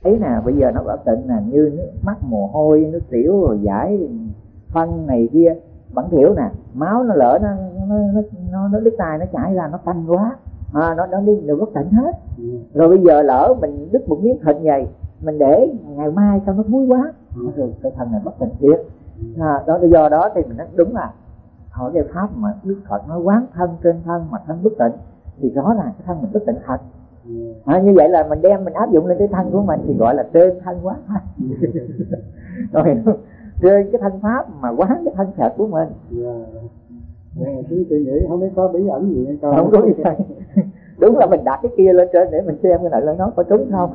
ấy nè, bây giờ nó bất tịnh nè, như nước mắt mồ hôi, nước tiểu rồi giải phân này kia, bẩn thỉu nè, máu nó lỡ nó đứt tai nó chảy ra, nó tanh quá, nó đi đều bất tịnh hết. Rồi bây giờ lỡ mình đứt một miếng thịt vậy, mình để ngày mai sao nó thúi quá, rồi cái thân này bất tịnh thiệt. Đó do đó thì mình nói đúng là hỏi cái pháp mà Đức Phật nói quán thân trên thân mà thân bất tịnh thì rõ ràng cái thân mình bất tịnh thật. Như vậy là mình đem mình áp dụng lên cái thân của mình thì gọi là trên thân quán thân. Rồi trên cái thân pháp mà quán cái thân thật của mình. Tôi nghĩ không biết có bí ẩn gì hay không. Không có gì hết. Đúng là mình đặt cái kia lên trên để mình xem cái này là nó có trúng không.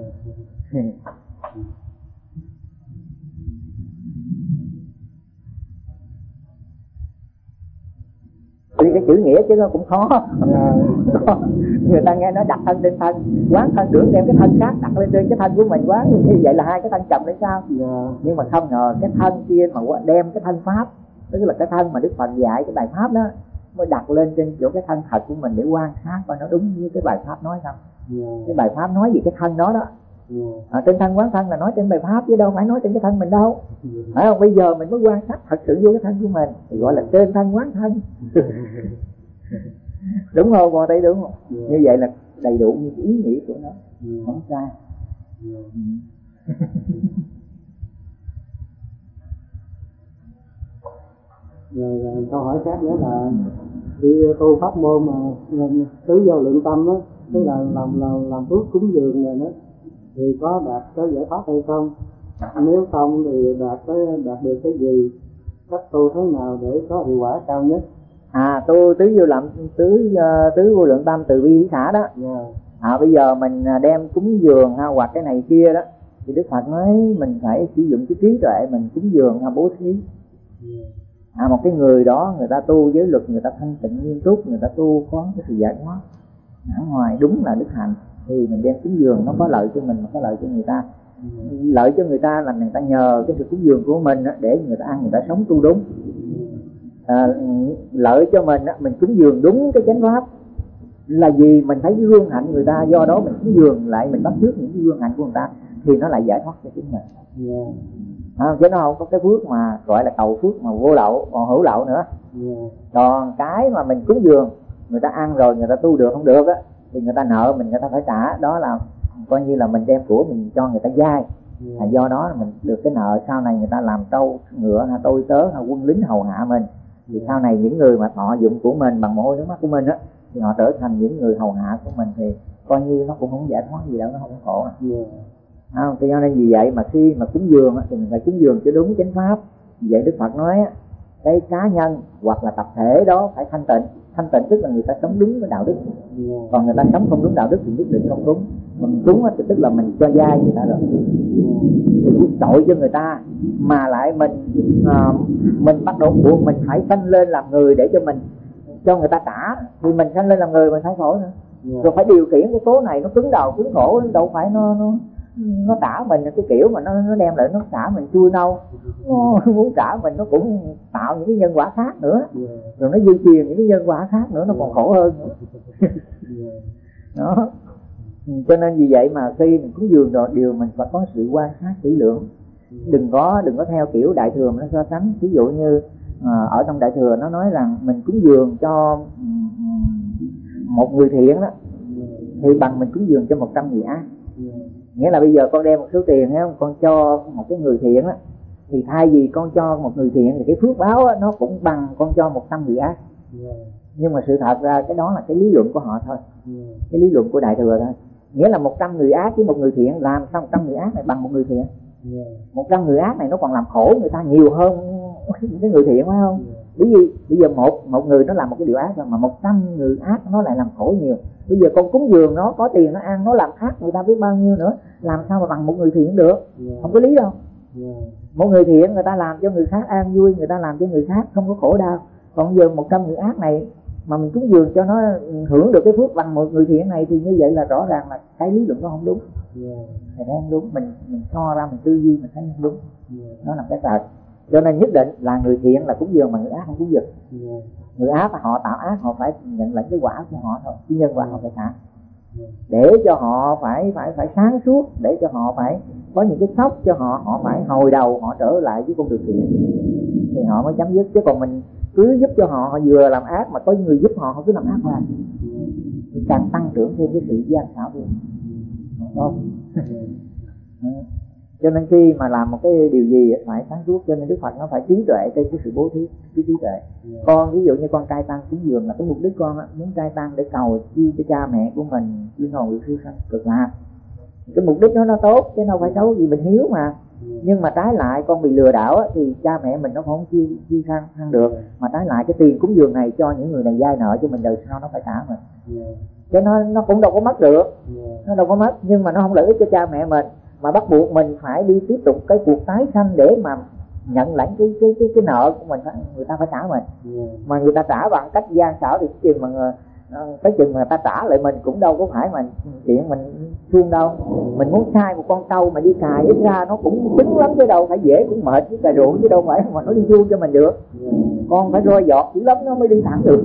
Vì cái chữ nghĩa chứ nó cũng khó. Người ta nghe nói đặt thân trên thân, quán thân tưởng đem cái thân khác đặt lên trên cái thân của mình, quán như vậy là hai cái thân chồng đấy sao? Nhưng mà không ngờ cái thân kia mà đem cái thân pháp, tức là cái thân mà Đức Phật dạy cái bài pháp đó mới đặt lên trên chỗ cái thân thật của mình để quan sát coi nó đúng như cái bài pháp nói không. Cái bài pháp nói về cái thân đó đó. Trên thân quán thân là nói trên bài pháp chứ đâu phải nói trên cái thân mình đâu. Phải không? Bây giờ mình mới quan sát thật sự vô cái thân của mình thì gọi là trên thân quán thân. Đúng không? Con thấy đúng không? Như vậy là đầy đủ như ý nghĩa của nó, không sai. Rồi câu hỏi khác nữa là đi tu pháp môn mà tứ vô lượng tâm đó, tức là làm phước cúng dường này đó, thì có đạt cái giải thoát hay không? Nếu không thì đạt được cái gì? Cách tu thế nào để có hiệu quả cao nhất? Tu tứ vô lượng tâm từ bi hỷ xả đó. Bây giờ mình đem cúng dường hoặc cái này kia đó thì Đức Phật nói mình phải sử dụng cái trí tuệ mình cúng dường bố thí. Một cái người đó người ta tu giới luật, người ta thanh tịnh nghiêm túc, người ta tu có cái sự giải thoát ở ngoài đúng là đức hạnh, thì mình đem cúng dường nó có lợi cho mình mà có lợi cho người ta. Lợi cho người ta là người ta nhờ cái sự cúng dường của mình để người ta ăn, người ta sống tu đúng. Lợi cho mình mình cúng dường đúng cái chánh pháp là gì? Mình thấy cái gương hạnh người ta, do đó mình cúng dường lại, mình bắt chước những cái gương hạnh của người ta thì nó lại giải thoát cho chính mình. Chứ nó không có cái phước mà gọi là cầu phước mà vô lậu còn hữu lậu nữa. Còn cái mà mình cúng dường người ta ăn rồi người ta tu được không được thì người ta nợ mình, người ta phải trả, đó là coi như là mình đem của mình cho người ta vay. Do đó mình được cái nợ, sau này người ta làm trâu ngựa hay tôi tớ hay quân lính hầu hạ mình, thì sau này những người mà thọ dụng của mình bằng mồ hôi nước mắt của mình thì họ trở thành những người hầu hạ của mình, thì coi như nó cũng không giải thoát gì đâu, nó không khổ. Cho nên vì vậy mà khi mà cúng dường thì mình phải cúng dường cho đúng chánh pháp. Vì vậy Đức Phật nói cái cá nhân hoặc là tập thể đó phải thanh tịnh. Thanh tịnh tức là người ta sống đúng với đạo đức. Còn người ta sống không đúng đạo đức thì nhất định không đúng. Mình đúng thì tức là mình cho vay người ta rồi, thì tội cho người ta, mà lại mình bắt đầu buộc mình phải sanh lên làm người để cho mình cho người ta trả, thì mình sanh lên làm người mình phải khổ nữa. Rồi phải điều khiển cái số này nó cứng đầu cứng khổ, đâu phải nó trả mình cái kiểu mà nó đem lại nó trả mình chui đâu, nó muốn trả mình nó cũng tạo những cái nhân quả khác nữa, rồi nó duy trì những cái nhân quả khác nữa, nó còn khổ hơn nữa. Đó, cho nên vì vậy mà khi mình cúng dường rồi điều mình phải có sự quan sát kỹ lưỡng, đừng có theo kiểu Đại Thừa mà nó so sánh. Ví dụ như ở trong Đại Thừa nó nói rằng mình cúng dường cho một người thiện đó thì bằng mình cúng dường cho 100 người ác. Nghĩa là bây giờ con đem một số tiền con cho một cái người thiện á, thì thay vì con cho một người thiện thì cái phước báo á, nó cũng bằng con cho 100 người ác. Nhưng mà sự thật ra cái đó là cái lý luận của họ thôi, cái lý luận của Đại Thừa thôi. Nghĩa là 100 người ác với một người thiện, làm sao 100 người ác này bằng một người thiện? 100 người ác này nó còn làm khổ người ta nhiều hơn cái người thiện, phải không? Bởi vì bây giờ một người nó làm một cái điều ác rồi, mà 100 người ác nó lại làm khổ nhiều. Bây giờ con cúng dường nó có tiền nó ăn, nó làm ác người ta biết bao nhiêu nữa, làm sao mà bằng một người thiện được? Không có lý đâu. Một người thiện người ta làm cho người khác an vui, người ta làm cho người khác không có khổ đau. Còn giờ 100 người ác này mà mình cúng dường cho nó hưởng được cái phước bằng một người thiện này thì như vậy là rõ ràng là cái lý luận nó không đúng. Thì nó không đúng, mình so ra mình tư duy mình thấy không đúng. Nó là cái thật. Cho nên nhất định là người thiện là cúng dường mà người ác không cúng dường. Người ác là họ tạo ác, họ phải nhận lại cái quả của họ thôi, cái nhân quả họ phải trả. để cho họ phải sáng suốt, để cho họ phải có những cái sốc cho họ phải hồi đầu, họ trở lại với con đường thiện thì họ mới chấm dứt. Chứ còn mình cứ giúp cho họ vừa làm ác mà có người giúp họ cứ làm ác hoài, càng tăng trưởng thêm cái sự gian xảo thêm. Cho nên khi mà làm một cái điều gì phải sáng suốt, cho nên Đức Phật nó phải trí tuệ trên cái sự bố thí, cái trí tuệ. Con ví dụ như con trai tăng cúng dường là cái mục đích con muốn trai tăng để cầu chi cho cha mẹ của mình chuyên hồn được siêu sanh cực lạc. Cái mục đích nó tốt chứ đâu phải xấu gì, mình hiếu mà. Nhưng mà trái lại con bị lừa đảo thì cha mẹ mình nó không chi sang được, mà trái lại cái tiền cúng dường này cho những người này vay nợ cho mình đời sau nó phải trả mình. Chứ nó cũng đâu có mất được, nó đâu có mất, nhưng mà nó không lợi ích cho cha mẹ mình, mà bắt buộc mình phải đi tiếp tục cái cuộc tái sanh để mà nhận lãnh cái nợ của mình, người ta phải trả mình. Mà người ta trả bằng cách gian xảo thì cái chừng mà người ta trả lại mình cũng đâu có phải mà chuyện mình suông đâu. Mình muốn sai một con trâu mà đi cài ít ra nó cũng cứng lắm chứ đâu phải dễ, cũng mệt với cài ruộng chứ đâu phải mà nó đi suông cho mình được. Con phải roi giọt dữ lắm nó mới đi thẳng được.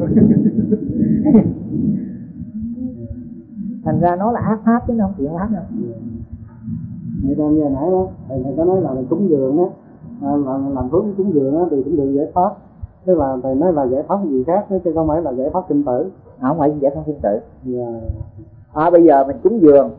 Thành ra nó là ác pháp chứ nó không chuyện ác đâu. Như hồi nãy đó thầy có nói là cúng dường á, làm phước cúng dường á thì cũng được giải thoát. Tức là thầy nói là giải thoát gì khác chứ không phải là giải thoát sinh tử. Không phải giải thoát sinh tử. Bây giờ mình cúng dường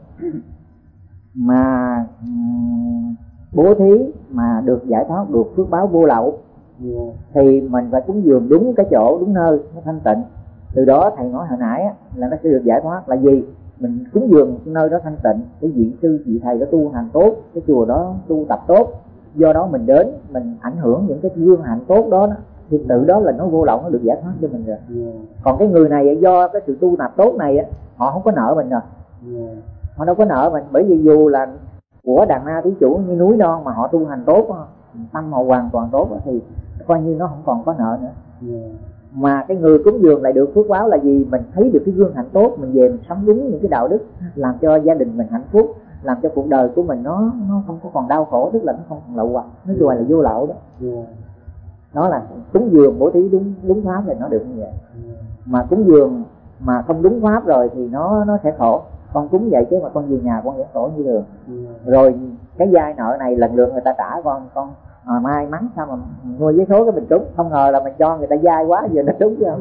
mà bố thí mà được giải thoát, được phước báo vô lậu, thì mình phải cúng dường đúng cái chỗ, đúng nơi nó thanh tịnh. Từ đó thầy nói hồi nãy là nó sẽ được giải thoát. Là gì? Mình cúng dường nơi đó thanh tịnh, cái vị sư vị thầy đó tu hành tốt, cái chùa đó tu tập tốt, do đó mình đến mình ảnh hưởng những cái gương hạnh tốt đó, thì tự đó là nó vô lậu, nó được giải thoát cho mình rồi. Còn cái người này do cái sự tu tập tốt này họ không có nợ mình rồi, họ đâu có nợ mình, bởi vì dù là của đàn na thí chủ như núi non mà họ tu hành tốt, tâm họ hoàn toàn tốt thì coi như nó không còn có nợ nữa. Mà cái người cúng dường lại được phước báo là gì? Mình thấy được cái gương hạnh tốt, mình về mình sống đúng những cái đạo đức, làm cho gia đình mình hạnh phúc, làm cho cuộc đời của mình nó không có còn đau khổ, tức là nó không còn lậu hoặc, nó gọi là vô lậu đó. Đó là cúng dường bố thí đúng pháp thì nó được như vậy. Mà cúng dường mà không đúng pháp rồi thì nó sẽ khổ. Con cúng vậy chứ mà con về nhà con vẫn khổ như thường. Rồi cái vay nợ này lần lượt người ta trả con may mắn sao mà mua giấy số cái mình trúng, không ngờ là mình cho người ta vay quá giờ nó trúng chứ không.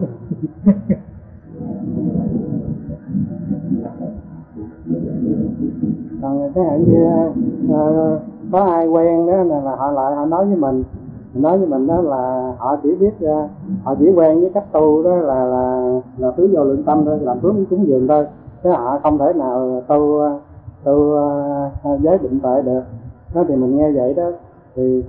Còn cái hạng như có ai quen đó là họ lại họ nói với mình đó là họ chỉ biết họ chỉ quen với cách tu đó là tứ vô lượng tâm thôi, làm phước cúng dường thôi, chứ họ không thể nào tu giới định tuệ được. Đó thì mình nghe vậy đó thì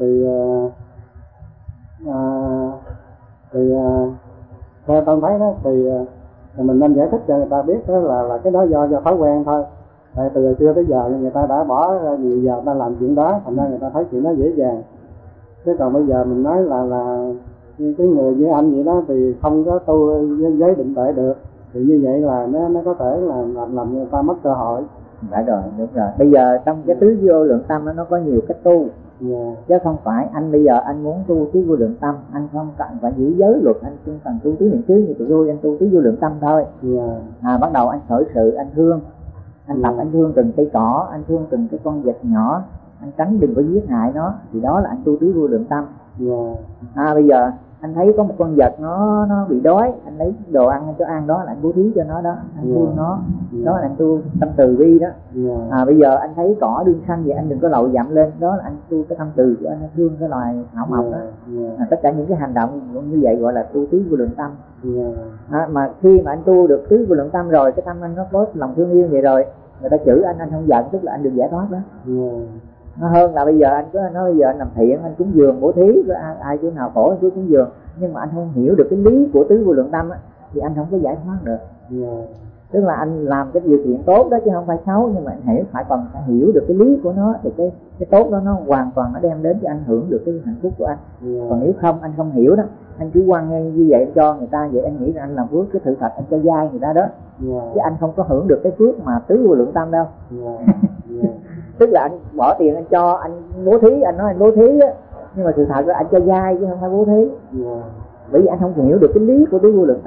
theo tôi thấy đó thì mình nên giải thích cho người ta biết đó là cái đó do thói quen thôi. Tại từ xưa tới giờ người ta đã bỏ nhiều giờ ta làm chuyện đó, thành ra người ta thấy chuyện đó dễ dàng. Chứ còn bây giờ mình nói là cái người như anh vậy đó thì không có tu giới định tuệ được, thì như vậy là nó có thể là làm người ta mất cơ hội. Đã rồi, đúng rồi. Bây giờ trong cái tứ vô lượng tâm nó có nhiều cách tu, chứ không phải anh bây giờ anh muốn tu tứ vô lượng tâm, anh không cần phải giữ giới luật, anh không cần tu tứ niệm xứ như tụi tôi, anh tu tứ vô lượng tâm thôi. Bắt đầu anh khởi sự, anh thương, anh tập, anh thương từng cây cỏ, anh thương từng cái con vật nhỏ, anh tránh đừng có giết hại nó, thì đó là anh tu tứ vô lượng tâm. Bây giờ anh thấy có một con vật nó bị đói, anh lấy đồ ăn cho ăn, đó là anh bố thí cho nó đó, anh thương nó, đó là anh tu tâm từ bi đó. Bây giờ anh thấy cỏ đương xanh vậy anh đừng có lậu dặm lên, đó là anh tu cái tâm từ của anh thương cái loài thảo mộc đó. Tất cả những cái hành động như vậy gọi là tu tứ vô lượng tâm. Mà khi mà anh tu được tứ vô lượng tâm rồi, cái tâm anh nó có lòng thương yêu vậy rồi, người ta chửi anh không giận, tức là anh được giải thoát đó. Nó hơn là bây giờ anh cứ nói bây giờ anh làm thiện, anh cúng dường bố thí, ai chỗ nào khổ anh cứ cúng dường, nhưng mà anh không hiểu được cái lý của tứ vô lượng tâm thì anh không có giải thoát được. Tức là anh làm cái điều thiện tốt đó chứ không phải xấu, nhưng mà anh phải hiểu được cái lý của nó, thì cái tốt đó nó hoàn toàn nó đem đến cho anh hưởng được cái hạnh phúc của anh. Còn nếu không, anh không hiểu đó, anh cứ quăng như vậy cho người ta vậy, anh nghĩ rằng anh làm phước, cái sự thật anh cho dai người ta đó, chứ anh không có hưởng được cái phước mà tứ vô lượng tâm đâu. Tức là anh bỏ tiền anh cho, anh bố thí, anh nói anh bố thí á, nhưng mà sự thật là anh cho dai chứ không phải bố thí. Bởi vì anh không hiểu được cái lý của tứ vô lượng tâm.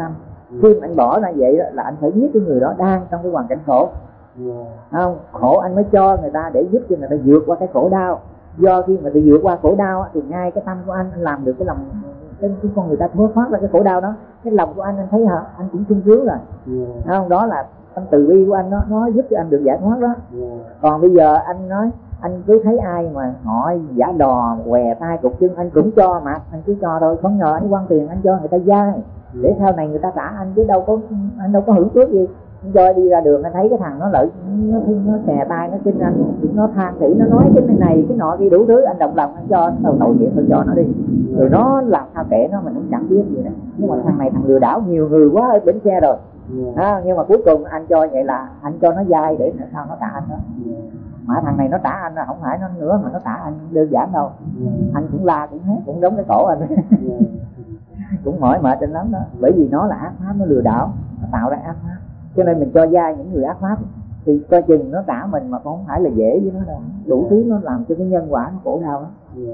Khi mà anh bỏ ra vậy đó, là anh phải biết cái người đó đang trong cái hoàn cảnh khổ. Không, khổ anh mới cho người ta để giúp cho người ta vượt qua cái khổ đau. Do khi mà tự vượt qua khổ đau thì ngay cái tâm của anh làm được cái lòng cái con người ta thoát ra cái khổ đau đó, cái lòng của anh thấy hả, anh cũng sung sướng rồi. Không, đó là tâm từ bi của anh đó, nó giúp cho anh được giải thoát đó. Còn bây giờ anh nói anh cứ thấy ai mà họ giả đò què tay cụt chân anh cũng cho, mà anh cứ cho thôi, không ngờ anh quăng tiền anh cho người ta vay để sau này người ta trả anh, chứ đâu có anh đâu có hưởng phước gì. Anh cho đi ra đường anh thấy cái thằng nó lợi nó xè tay nó xin anh, nó than thỉ, nó nói cái này cái nọ kia đủ thứ, anh động lòng anh cho, nó tội nghiệp thôi cho nó đi. Rồi nó làm sao kể nó mình cũng chẳng biết gì nữa. Nhưng mà thằng này thằng lừa đảo nhiều người quá ở bến xe rồi. Nhưng mà cuối cùng anh cho vậy là anh cho nó vay để sao nó trả anh đó. Mà thằng này nó trả anh là không phải nó nữa mà nó trả anh đơn giản đâu. Anh cũng la cũng hét cũng đóng cái cổ anh. Cũng mỏi mệt trên lắm đó. Bởi vì nó là ác pháp, nó lừa đảo, nó tạo ra ác pháp. Cho nên mình cho vay những người ác pháp thì coi chừng nó trả mình mà cũng không phải là dễ với nó đâu. Đủ thứ nó làm cho cái nhân quả nó khổ đau đó.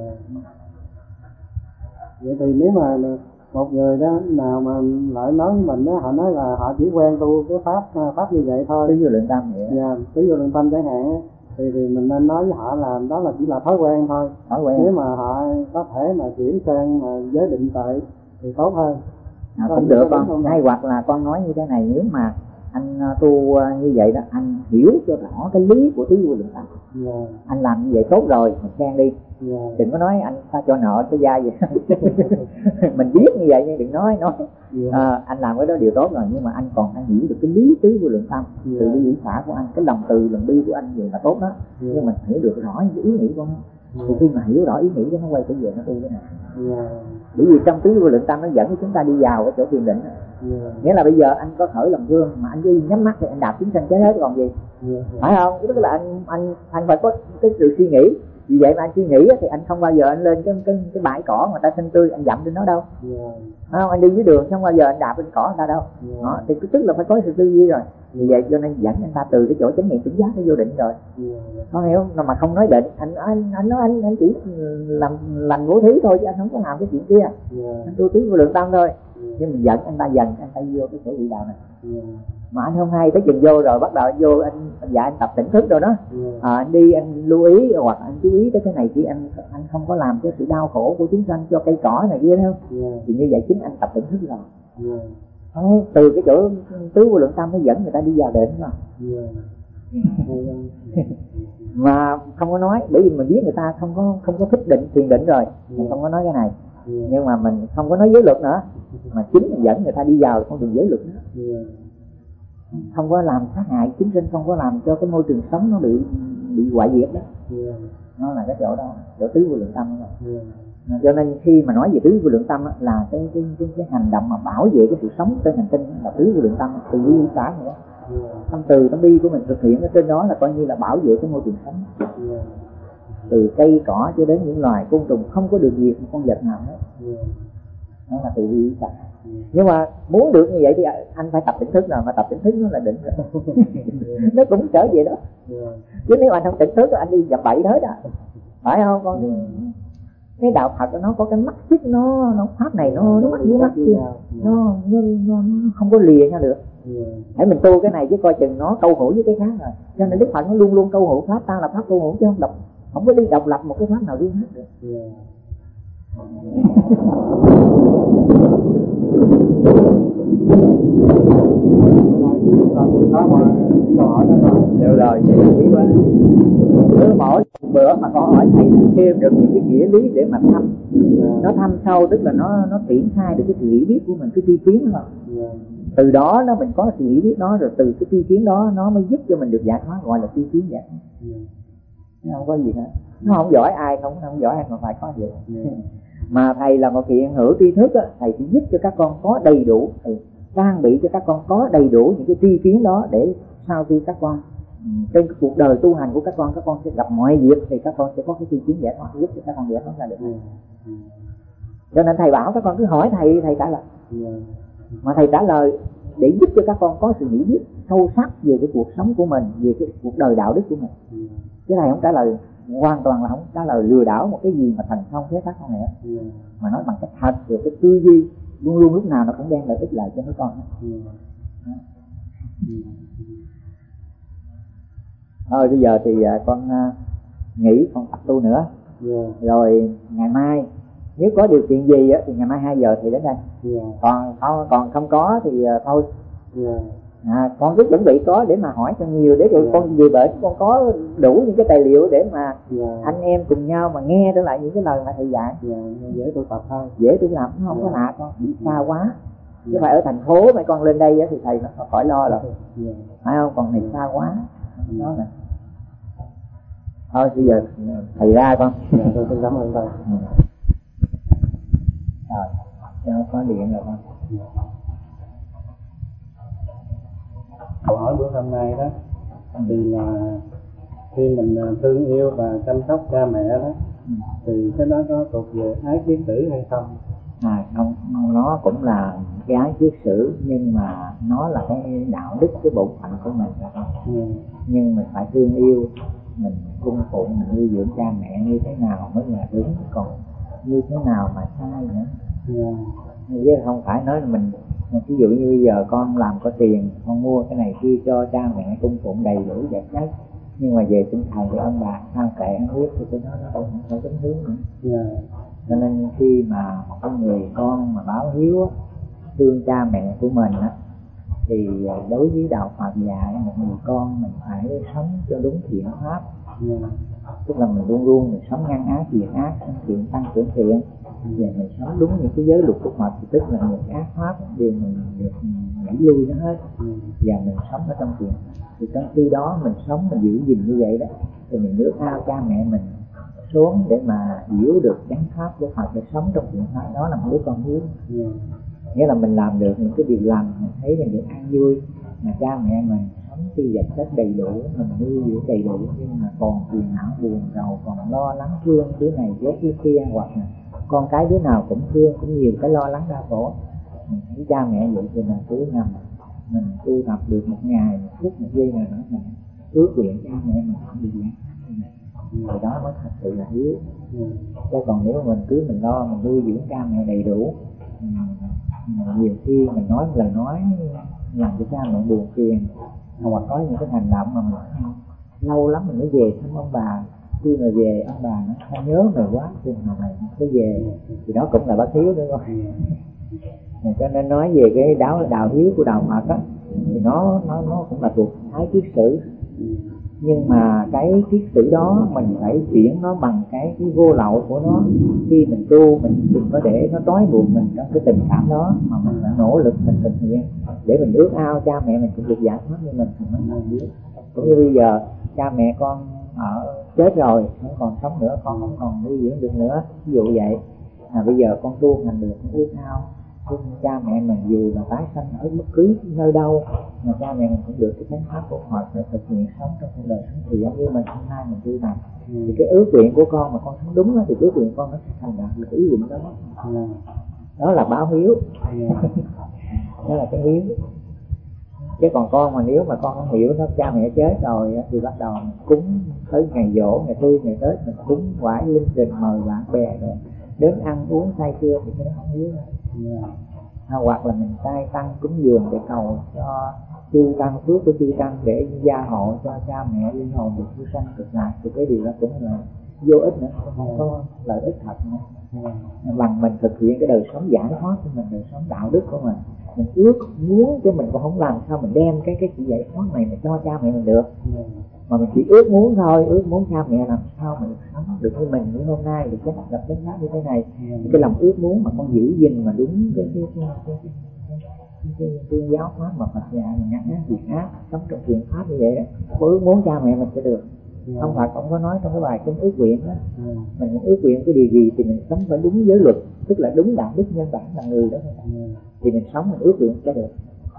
Vậy thì nếu mà một người đó nào mà lại nói với mình đó, họ nói là họ chỉ quen tu cái pháp như vậy thôi, tứ vô lượng tâm vậy. Tứ vô lượng tâm chẳng hạn, thì mình nên nói với họ là đó là chỉ là thói quen thôi. Thói quen. Nếu mà họ có thể mà chuyển sang mà giới định tuệ thì tốt hơn. Cũng được con. Hay hoặc là con nói như thế này, nếu mà anh tu như vậy đó, anh hiểu cho rõ cái lý của tứ vô lượng tâm. Anh làm như vậy tốt rồi, mình khen đi. Đừng có nói anh ta cho nợ cho vay vậy. Mình biết như vậy nhưng đừng nói. Anh làm cái đó điều tốt rồi, nhưng mà anh còn anh hiểu được cái lý tứ vô lượng tâm, từ bi hỷ xả của anh, cái lòng từ lòng bi của anh vậy là tốt đó. Nhưng mình hiểu được rõ cái ý nghĩ của nó. Thì khi mà hiểu rõ ý nghĩ của nó quay trở về nó tu cái này. Bởi vì trong tứ vô lượng tâm nó dẫn chúng ta đi vào cái chỗ thiền định. Nghĩa là bây giờ anh có khởi lòng thương mà anh đi nhắm mắt thì anh đạp chúng sanh chết hết còn gì. Phải không? Tức là anh phải có cái sự suy nghĩ. Vì vậy mà anh suy nghĩ thì anh không bao giờ anh lên cái bãi cỏ mà ta xinh tươi anh dậm trên nó đâu. Không, anh đi dưới đường không bao giờ anh đạp trên cỏ người ta đâu. Thì tức là phải có sự tư duy rồi. Vì vậy cho nên dẫn anh ta từ cái chỗ chánh niệm tỉnh giác nó vô định rồi. Có hiểu không? Mà không nói định, anh nói anh chỉ làm lành bố thí thôi chứ anh không có làm cái chuyện kia. Anh tu tứ vô lượng tâm thôi. Nhưng mình dẫn anh ta vô cái chỗ vị đạo này. Mà anh không hay tới chừng vô rồi bắt đầu anh vô anh dạy anh tập tỉnh thức rồi đó. Anh đi anh lưu ý hoặc anh chú ý tới cái này, chỉ anh không có làm cho sự đau khổ của chúng sanh cho cây cỏ này kia đâu. Thì như vậy chính anh tập tỉnh thức rồi. Từ cái chỗ tứ vô lượng tâm nó dẫn người ta đi vào định mà. Mà không có nói, bởi vì mình biết người ta không có thích định thiền định rồi, mình không có nói cái này. Nhưng mà mình không có nói giới luật nữa, mà chính mình dẫn người ta đi vào con đường giới luật nữa. Không có làm sát hại chúng sinh, không có làm cho cái môi trường sống nó bị hoại diệt đó. Nó là cái chỗ đó, chỗ tứ vô lượng tâm đó. Cho nên khi mà nói về tứ vô lượng tâm đó, là cái hành động mà bảo vệ cái sự sống trên hành tinh là tứ vô lượng tâm, từ bi xả nữa. Tâm từ tâm bi của mình thực hiện ở trên đó là coi như là bảo vệ cái môi trường sống. Từ cây cỏ cho đến những loài côn trùng không có được diệt một con vật nào hết. Đó là từ bi xả. Nhưng mà muốn được như vậy thì anh phải tập tỉnh thức rồi, mà tập tỉnh thức nó là định rồi. Nó cũng trở về đó. Chứ nếu anh không tỉnh thức anh đi dập bậy hết à. Phải không con? Cái đạo Phật nó có cái mắt xích, nó pháp này nó mắt dưới mắt kia, nó không có lìa nhau được. Hãy mình tu cái này chứ coi chừng nó câu hữu với cái khác rồi. Cho nên Đức Phật nó luôn luôn câu hữu pháp, ta là pháp câu hữu chứ không có đi độc lập một cái pháp nào riêng hết được. Được rồi, quý quá. Cứ mỗi bữa mà con hỏi thầy thêm được những cái nghĩa lý để mà thăm, nó thăm sâu, tức là nó triển khai được cái sự hiểu biết của mình, cái tri kiến thôi. Từ đó mình có sự hiểu biết đó, rồi từ cái tri kiến đó nó mới giúp cho mình được giải thoát, gọi là tri kiến giải thoát. Không có gì hết. Nó không giỏi ai, không giỏi ai mà phải có vậy. Mà thầy là một hiện hữu tri thức á, thầy sẽ giúp cho các con có đầy đủ, thầy trang bị cho các con có đầy đủ những cái tri kiến đó, để sau khi các con trên cuộc đời tu hành của các con sẽ gặp mọi việc thì các con sẽ có cái tri kiến giải thoát, giúp cho các con giải thoát ra được. Cho nên thầy bảo các con cứ hỏi thầy trả lời. Mà thầy trả lời để giúp cho các con có sự hiểu biết sâu sắc về cái cuộc sống của mình, về cái cuộc đời đạo đức của mình. Chứ thầy không trả lời hoàn toàn là không trả lời lừa đảo một cái gì mà thành không thế pháp không hề, mà nói bằng cách thật về cái tư duy luôn luôn lúc nào nó cũng đem lợi ích lại cho mấy con. Thôi bây giờ thì con nghỉ, con tập tu nữa. Rồi ngày mai nếu có điều kiện gì á thì ngày mai 2 giờ thì đến đây. Còn không có thì thôi. Con cứ chuẩn bị có để mà hỏi cho nhiều, để rồi con về bển con có đủ những cái tài liệu để mà anh em cùng nhau mà nghe trở lại những cái lời mà thầy dạy. Dễ tu tập thôi, dễ tu tập, nó không có lạ con, bị xa quá. Chứ phải ở thành phố mấy con lên đây á thì thầy nó khỏi lo rồi, phải không? Còn này xa quá đó nè. Thôi bây giờ thầy ra con. Tôi cảm ơn thầy. Rồi cho có điện rồi con. Câu hỏi bữa hôm nay đó thì là khi mình thương yêu và chăm sóc cha mẹ đó thì cái đó có thuộc về ái kiết sử hay không? Không, nó cũng là cái ái kiết sử, nhưng mà nó là cái đạo đức, cái bổn phận của mình là nhưng mình phải thương yêu, mình cung phụng, mình nuôi dưỡng cha mẹ như thế nào mới là đúng, còn như thế nào mà sai nữa. Chứ không phải nói là mình ví dụ như bây giờ con làm có tiền, con mua cái này kia cho cha mẹ cung phụng đầy đủ vật chất, nhưng mà về tinh thần thì ông bà sao kệ không biết, thì cái đó nó cũng không phải đúng hướng nữa. Cho nên khi mà một cái người con mà báo hiếu thương cha mẹ của mình á, thì đối với đạo Phật dạy một người con mình phải sống cho đúng thiện pháp. Tức là mình luôn luôn mình sống ngăn ác diệt ác, sống thiện tăng trưởng thiện, và mình sống đúng những cái giới luật của Phật, thì tức là những ác pháp đều mình được đẩy lui nó hết, và mình sống ở trong thiện. Thì trong khi đó mình sống, mình giữ gìn như vậy đó, thì mình nước ao cha mẹ mình xuống để mà hiểu được chánh pháp của Phật, để sống trong thiện pháp. Đó là một đứa con hiếu. Nghĩa là mình làm được những cái điều lành, mình thấy mình được an vui, mà cha mẹ mình sống khi vật chất đầy đủ, mình nuôi dưỡng đầy đủ, nhưng mà còn phiền não buồn rầu, còn lo lắng thương đứa này ghét đứa kia, hoặc là con cái đứa nào cũng thương, cũng nhiều cái lo lắng đau khổ. Mình thấy cha mẹ vậy thì mình cứ nằm, mình tu tập được một ngày, một phút, một giây nào đó, mình ước nguyện cha mẹ mình không bị giảng. Rồi đó mới thật sự là hiếu. Chứ còn nếu mình cứ mình lo, mình nuôi dưỡng cha mẹ đầy đủ, nhiều khi mình nói một lời nói làm cho cha mẹ buồn phiền, hoặc có những cái hành động mà mình lâu lắm mình mới về thăm ông bà, khi mà về ông bà nó nhớ mày quá, thì mày mới về, thì đó cũng là bất hiếu nữa rồi. Cho nên nói về cái đạo hiếu của đạo Phật á, thì nó cũng là thuộc ái kiết sử. Nhưng mà cái kiết sử đó mình phải chuyển nó bằng cái vô lậu của nó. Khi mình tu, mình đừng có để nó trói buộc mình trong cái tình cảm đó, mà mình phải nỗ lực mình thực hiện để mình ước ao cha mẹ mình cũng được giải thoát như mình, thì mình làm biết. Cũng như bây giờ cha mẹ con ở chết rồi, không còn sống nữa, con không còn nuôi dưỡng được nữa, ví dụ vậy. Bây giờ con tu thành được, con ước ao cha mẹ mình dù là tái sanh ở bất cứ nơi đâu, mà cha mẹ mình cũng được cái chánh pháp của họ để thực hiện sống trong cuộc đời sống thiện như mình hôm nay mình tu tập. Thì cái ước nguyện của con mà con sống đúng đó, thì ước nguyện con nó sẽ thành đạt được ý nguyện đó. Đó là báo hiếu. Đó là cái hiếu. Chứ còn con mà nếu mà con không hiểu nó, cha mẹ chết rồi thì bắt đầu cúng tới ngày giỗ, ngày Tươi, ngày Tết mình cúng quải linh đình, mời bạn bè rồi đến ăn uống say sưa, thì cái đó không hiếu. Hoặc là mình cai tăng cúng dường để cầu cho chư tăng, phước của chư tăng để gia hộ cho cha mẹ linh hồn được siêu sanh cực lạc, thì cái điều đó cũng là vô ích nữa, không có lợi ích thật nữa. Bằng mình thực hiện cái đời sống giải thoát của mình, đời sống đạo đức của mình ước muốn, chứ mình cũng không làm sao mình đem cái sự giải thoát này mà cho cha mẹ mình được, mà mình chỉ ước muốn thôi, ước muốn cha mẹ làm sao mình sống được như mình như hôm nay, được gặp chánh pháp như thế này. Cái lòng ước muốn mà con giữ gìn mà đúng cái tôn giáo pháp mà Phật dạy, mình ngăn ác diệt ác, sống trong thiện pháp như vậy đó, có ước muốn cha mẹ mình sẽ được. Ông Phật cũng có nói trong cái bài kinh ước nguyện đó, mình ước nguyện cái điều gì thì mình sống phải đúng giới luật, tức là đúng đạo đức nhân bản là người đó, thì mình sống mình ước nguyện sẽ được.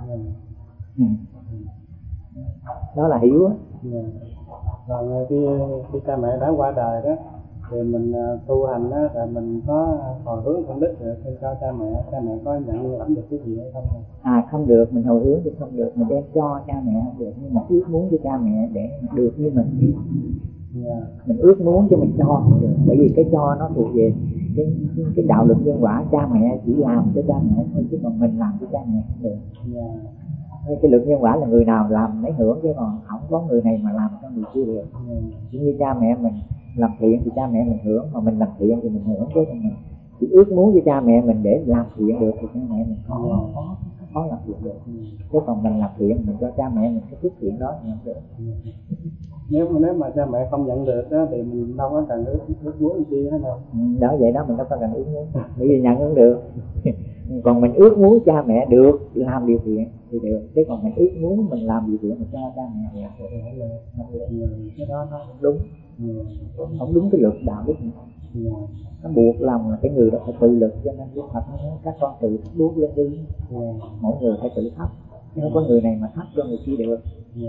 Đó là hiếu á. Rồi khi cha mẹ đã qua đời đó, thì mình tu hành đó, là mình có hồi hướng công đức rồi cho cha mẹ có nhận lãnh được cái gì hay không? Không được, mình hồi hướng thì không được, mình đem cho cha mẹ không được, nhưng mà ước muốn cho cha mẹ để được như mình. Mình ước muốn cho mình cho không được, bởi vì cái cho nó thuộc về cái đạo luật nhân quả cha mẹ chỉ làm cho cha mẹ thôi, chứ còn mình làm cho cha mẹ không được. Cái luật nhân quả là người nào làm lấy hưởng, chứ còn không có người này mà làm cho người kia được. Chỉ như cha mẹ mình làm thiện thì cha mẹ mình hưởng, mà mình làm thiện thì mình hưởng, chứ còn mình chỉ ước muốn cho cha mẹ mình để làm thiện được thì cha mẹ mình khó làm việc được. Chứ còn mình làm thiện mình cho cha mẹ mình cái phước thiện đó thì không được. Nếu mà cha mẹ không nhận được đó, thì mình đâu có cần ước muốn chi hết đâu. Đó vậy đó, mình đâu có cần ước muốn, bởi vì nhận không được. Còn mình ước muốn cha mẹ được làm điều thiện thì được, chứ còn mình ước muốn mình làm điều thiện mà cho cha mẹ thì không được. Cái đó nó không đúng, không đúng cái luật đạo đức. Nó buộc lòng là cái người đó phải tự lực, cho nên Đức Phật nói các con tự đuốt lên đi. Mỗi người phải tự thắp, chứ không có người này mà thắp cho người kia được.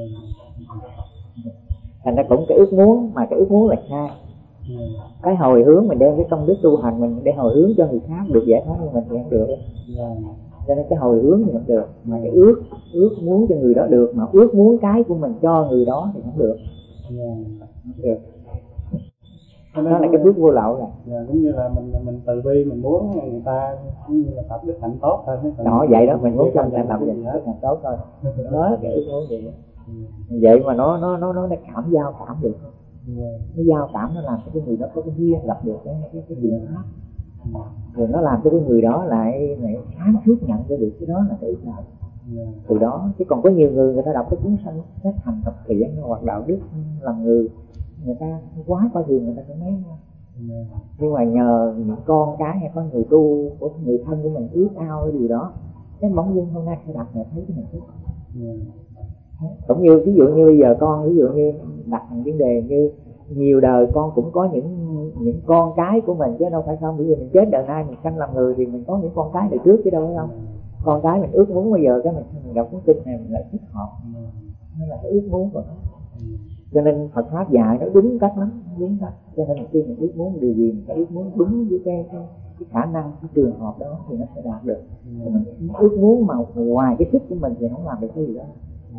Thành ra cũng cái ước muốn, mà cái ước muốn là sai. Cái hồi hướng mình đem cái công đức tu hành mình để hồi hướng cho người khác được giải thoát như mình thì không được. Cho nên cái hồi hướng thì không được, mà cái ước muốn cho người đó được, mà ước muốn cái của mình cho người đó thì không được. Không được. Đó là cái bước vô lậu rồi. Cũng như là mình từ bi, mình muốn người ta cũng như là tập đức hạnh tốt thôi. Đó vậy đó, mình muốn cho người ta tập đức hạnh tốt thôi. Đó là cái ước muốn vậy. Vậy mà nó giao cảm được. Nó giao cảm, nó làm cho cái người đó có cái duyên gặp được cái chuyện khác. Rồi nó làm cho cái người đó lại sáng suốt nhận ra được cái đó là cái ước đạo. Từ đó, chứ còn có nhiều người ta đọc cái cuốn sách hành tập thiện hoặc đạo đức làm người ta quá coi thường, người ta cũng mấy. Nhưng mà nhờ những con cái hay có người tu của người thân của mình ước ao cái điều đó, cái bỗng dưng hôm nay sẽ đặt lại thấy cái mình thích. Cũng như ví dụ như bây giờ con, ví dụ như đặt một vấn đề như nhiều đời con cũng có những con cái của mình, chứ đâu phải không. Bởi vì mình chết đời nay mình sanh làm người thì mình có những con cái đời trước chứ đâu phải không. Con cái mình ước muốn bây giờ cái mình đọc cuốn kinh này mình lại thích họ, nó là cái ước muốn của nó. Cho nên Phật pháp dạy nó đúng cách lắm, đúng cách. Cho nên khi mình ước muốn điều gì mình phải ước muốn đúng với cái khả năng, cái trường hợp đó thì nó sẽ đạt được. Còn mình ước muốn mà ngoài cái sức của mình thì không làm được cái gì đó.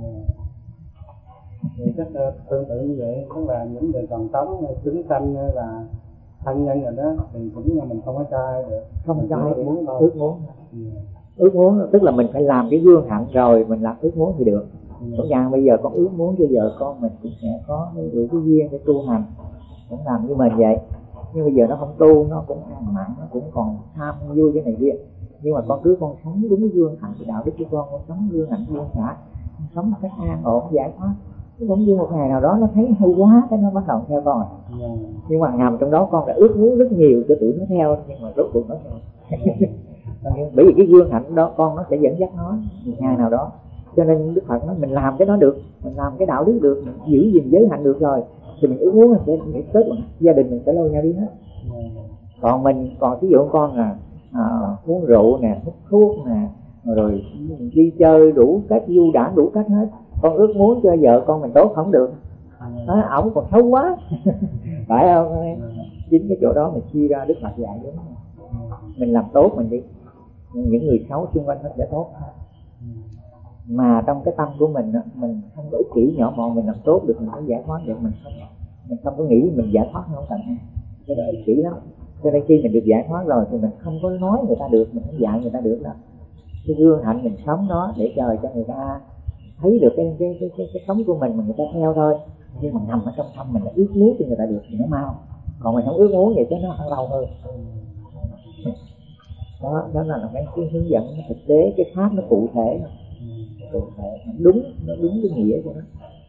Thì chắc tương tự như vậy, tức là những người còn sống, chúng sanh là thân nhân rồi đó, thì cũng là mình không có cho ai được. Không cho ai muốn thôi. Ước muốn tức là mình phải làm cái gương hạnh rồi mình làm ước muốn thì được. Rõ ràng bây giờ con ước muốn cho vợ con mình cũng sẽ có đủ cái duyên để tu hành, cũng làm như mình vậy. Nhưng bây giờ nó không tu, nó cũng ăn mặn, nó cũng còn tham vui cái này kia. Nhưng mà con cứ con sống đúng cái gương hạnh cái đạo đức của con sống gương hạnh buông xả, con sống một cách an ổn giải thoát. Cũng như một ngày nào đó nó thấy hay quá, cái nó bắt đầu theo con. Nhưng mà ngầm trong đó con đã ước muốn rất nhiều cho tụi nó theo, nhưng mà rốt cuộc nó theo. Bởi vì cái gương hạnh đó con nó sẽ dẫn dắt nó một ngày nào đó. Cho nên Đức Phật nói mình làm cái đó được, mình làm cái đạo đức được, mình giữ gìn giới hạnh được rồi, thì mình ước muốn mình sẽ kết gia đình mình sẽ lôi nhau đi hết. Còn ví dụ con là uống rượu nè, hút thuốc nè, rồi đi chơi đủ cách, du đãng đủ cách hết. Con ước muốn cho vợ con mình tốt không được, nói ổng còn xấu quá. Phải không? Chính cái chỗ đó mình chia ra Đức Phật dạy đúng không? Mình làm tốt mình đi, những người xấu xung quanh nó sẽ tốt. Mà trong cái tâm của mình mình không có ích kỷ nhỏ mọn, mình làm tốt được mình có giải thoát được. Mình không có nghĩ mình giải thoát không cần, cái đó ích kỷ lắm. Cho nên khi mình được giải thoát rồi thì mình không có nói người ta được, mình không dạy người ta được đâu. Cái gương hạnh mình sống đó để chờ cho người ta thấy được cái sống của mình mà người ta theo thôi. Nhưng mà nằm ở trong tâm mình là ước muốn cho người ta được thì nó mau. Còn mình không ước muốn vậy chứ nó ăn lâu hơn. Đó là cái hướng dẫn thực tế, cái pháp nó cụ thể, nó đúng cái nghĩa của nó.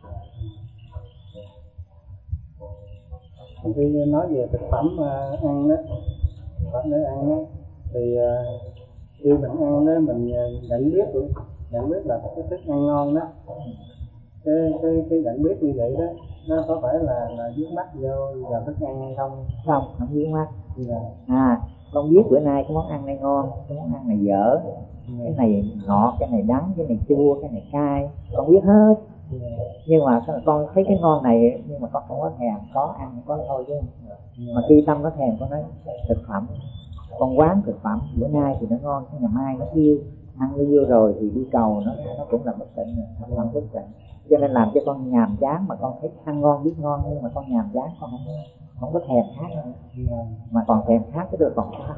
Khi nói về thực phẩm ăn đó, thực phẩm để ăn đó, thì khi mình ăn đó mình nhận biết là cái thức ăn ngon đó, cái nhận biết như vậy đó, nó có phải là dướng mắt vô vào thức ăn hay không? Không dướng mắt. Con biết bữa nay cái món ăn này ngon, cái món ăn này dở, cái này ngọt, cái này đắng, cái này chua, cái này cay, con biết hết. Nhưng mà con thấy cái ngon này nhưng mà con không có thèm, có ăn có thôi chứ. Mà khi tâm nó thèm, con nói thực phẩm, con quán thực phẩm, bữa nay thì nó ngon, cái ngày mai nó yêu, ăn nó yêu rồi thì đi cầu nó cũng là bất tịnh, không bất tịnh. Cho nên làm cho con nhàm chán, mà con thấy ăn ngon biết ngon nhưng mà con nhàm chán, con không có thèm khát nữa. Mà còn thèm khát cái được còn sao.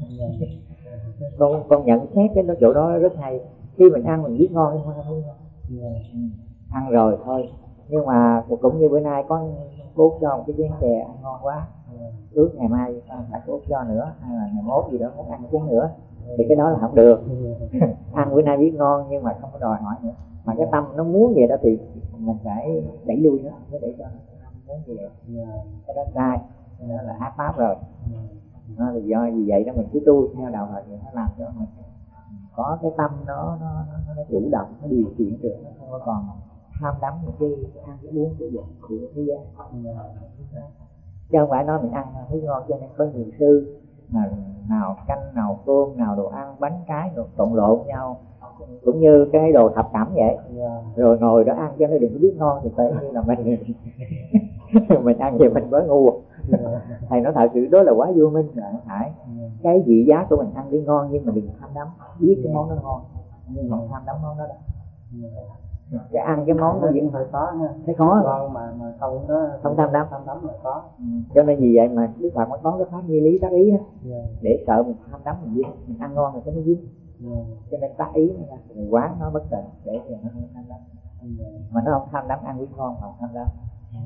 Con nhận xét cái chỗ đó rất hay. Khi mình ăn mình biết ngon nhưng mà không ngon. Ăn rồi thôi. Nhưng mà cũng như bữa nay có út cho một cái chén chè ăn ngon quá, ước ngày mai phải út cho nữa, hay là ngày mốt gì đó muốn ăn chén nữa, thì cái đó là không được. Ăn bữa nay biết ngon nhưng mà không có đòi hỏi nữa. Mà cái tâm nó muốn vậy đó thì mình phải đẩy lui nó, không có để cho nó muốn gì vậy. Cái đó sai, đó là ác pháp rồi. Nó là do vì vậy đó mình cứ tu theo đạo Phật thì nó làm cho mình có cái tâm nó chủ động, nó điều khiển được, nó không có còn tham đắm những cái ăn cái uống của vật của thế gian. Chứ không phải nói mình ăn thấy ngon cho nên có nhiều sư nào canh, nào cơm, nào đồ ăn, bánh trái rồi trộn lộn nhau, cũng như cái đồ thập cẩm vậy. Rồi ngồi đó ăn cho nó đừng có biết ngon thì phải như là mình mình ăn thì mình mới ngu. Thầy nói thật sự đó là quá vô minh rồi. Phải cái vị giá của mình ăn đi ngon nhưng mà đừng tham đắm, biết cái món nó ngon nhưng không tham đắm món đó đâu. Cái ăn cái món nó vẫn phải có ha, thấy khó ngon mà không có không tham đắm là có. Cho nên vì vậy mà Đức Phật mới có cái pháp như lý tác ý đó, để sợ mình tham đắm mình ăn ngon rồi cái nó dính. Cho nên tác ý mình quán nó bất tịnh để cho nó không tham đắm. Mà nó không tham đắm ăn biết ngon mà không tham đắm.